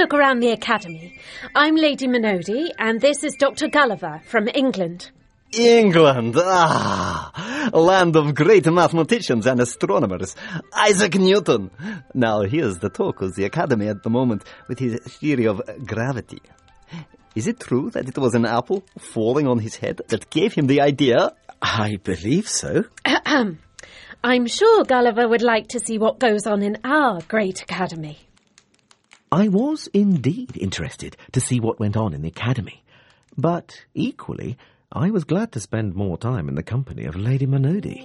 look around the academy. I'm Lady Minody, and this is Dr. Gulliver from England. England! Ah! Land of great mathematicians and astronomers. Isaac Newton. Now here's the talk of the academy at the moment with his theory of gravity. Is it true that it was an apple falling on his head that gave him the idea? I believe so. I'm sure Gulliver would like to see what goes on in our great academy. I was indeed interested to see what went on in the academy, but equally I was glad to spend more time in the company of Lady Minody.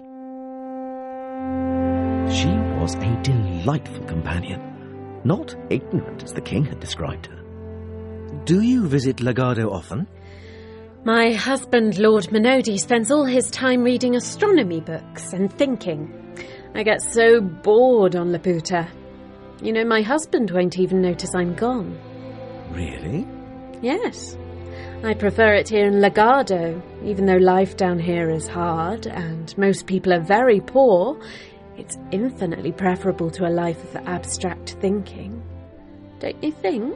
She was a delightful companion, not ignorant as the king had described her. Do you visit Lagado often? My husband, Lord Minody, spends all his time reading astronomy books and thinking. I get so bored on Laputa. You know, my husband won't even notice I'm gone. Really? Yes. I prefer it here in Lagado. Even though life down here is hard and most people are very poor, it's infinitely preferable to a life of abstract thinking. Don't you think?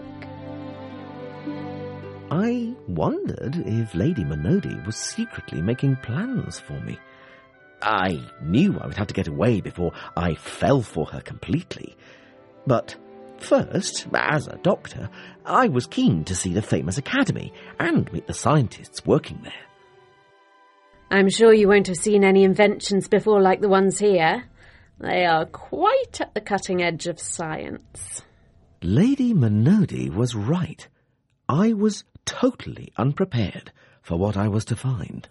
I wondered if Lady Minody was secretly making plans for me. I knew I would have to get away before I fell for her completely. But first, as a doctor, I was keen to see the famous academy and meet the scientists working there. I'm sure you won't have seen any inventions before like the ones here. They are quite at the cutting edge of science. Lady Minody was right. I was totally unprepared for what I was to find.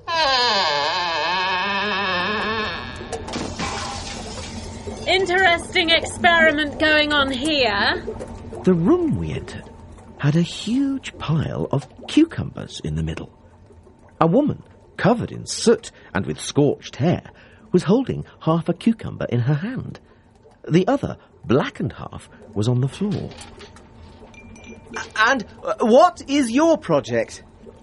Interesting experiment going on here. The room we entered had a huge pile of cucumbers in the middle. A woman, covered in soot and with scorched hair, was holding half a cucumber in her hand. The other, blackened half, was on the floor. And what is your project?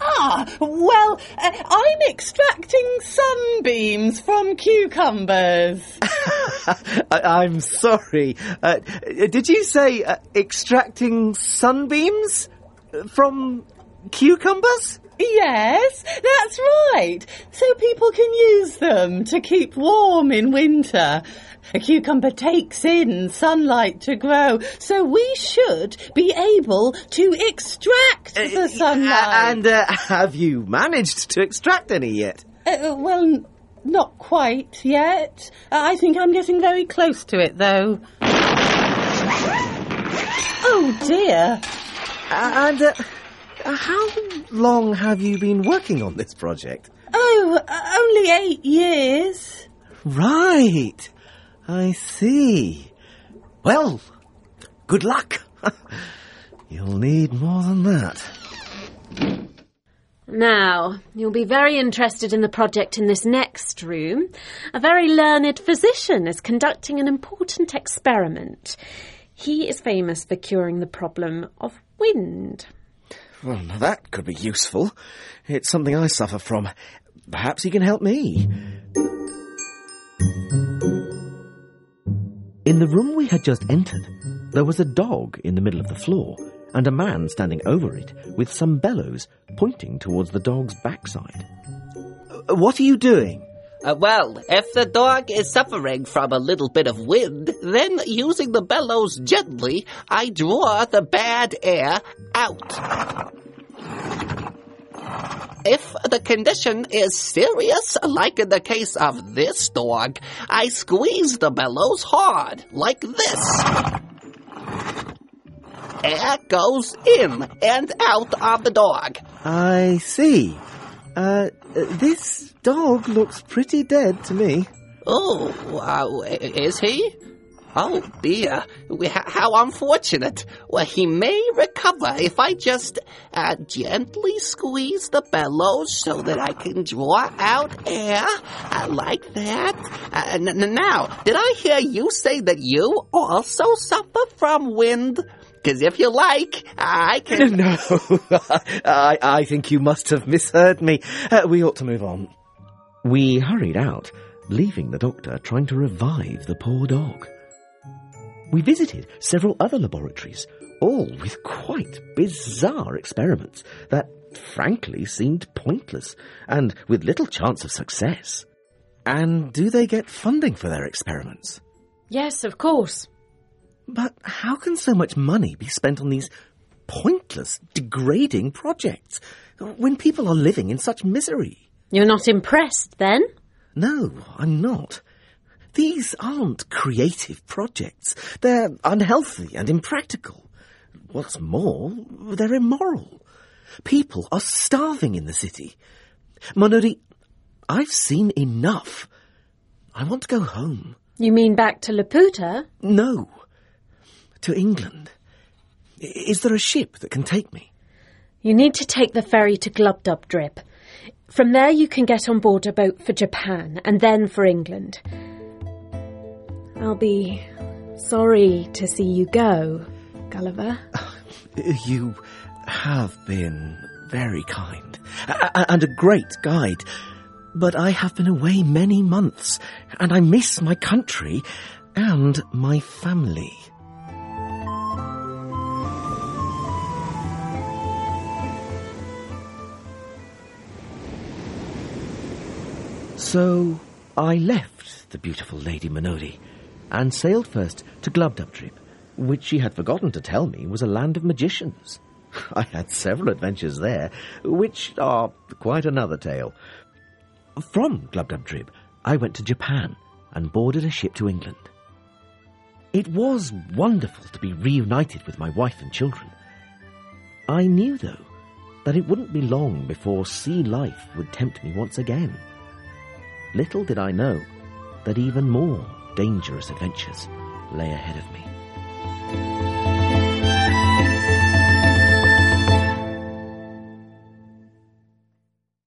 I'm extracting sunbeams from cucumbers. I'm sorry. Did you say extracting sunbeams from cucumbers? Yes, that's right. So people can use them to keep warm in winter. A cucumber takes in sunlight to grow, so we should be able to extract the sunlight. And have you managed to extract any yet? Well, not quite yet. I think I'm getting very close to it, though. Oh, dear. And how long have you been working on this project? Oh, only 8 years. Right. I see. Well, good luck. You'll need more than that. Now, you'll be very interested in the project in this next room. A very learned physician is conducting an important experiment. He is famous for curing the problem of wind. Well, now that could be useful. It's something I suffer from. Perhaps he can help me. In the room we had just entered, there was a dog in the middle of the floor and a man standing over it with some bellows pointing towards the dog's backside. What are you doing? Well, if the dog is suffering from a little bit of wind, then using the bellows gently, I draw the bad air out. If the condition is serious, like in the case of this dog, I squeeze the bellows hard, like this. Air goes in and out of the dog. I see. This dog looks pretty dead to me. Oh, is he? Oh, dear. How unfortunate. Well, he may recover if I just gently squeeze the bellows so that I can draw out air like that. Now, did I hear you say that you also suffer from wind? Because if you like, I can... No, I think you must have misheard me. We ought to move on. We hurried out, leaving the doctor trying to revive the poor dog. We visited several other laboratories, all with quite bizarre experiments that frankly seemed pointless and with little chance of success. And do they get funding for their experiments? Yes, of course. But how can so much money be spent on these pointless, degrading projects when people are living in such misery? You're not impressed, then? No, I'm not. These aren't creative projects. They're unhealthy and impractical. What's more, they're immoral. People are starving in the city. Monody, I've seen enough. I want to go home. You mean back to Laputa? No, to England. Is there a ship that can take me? You need to take the ferry to Glubbdubdrib. From there you can get on board a boat for Japan and then for England. I'll be sorry to see you go, Gulliver. You have been very kind and a great guide. But I have been away many months and I miss my country and my family. So I left the beautiful Lady Monody and sailed first to Glubbdubdrib, which she had forgotten to tell me was a land of magicians. I had several adventures there, which are quite another tale. From Glubbdubdrib, I went to Japan and boarded a ship to England. It was wonderful to be reunited with my wife and children. I knew, though, that it wouldn't be long before sea life would tempt me once again. Little did I know that even more dangerous adventures lay ahead of me.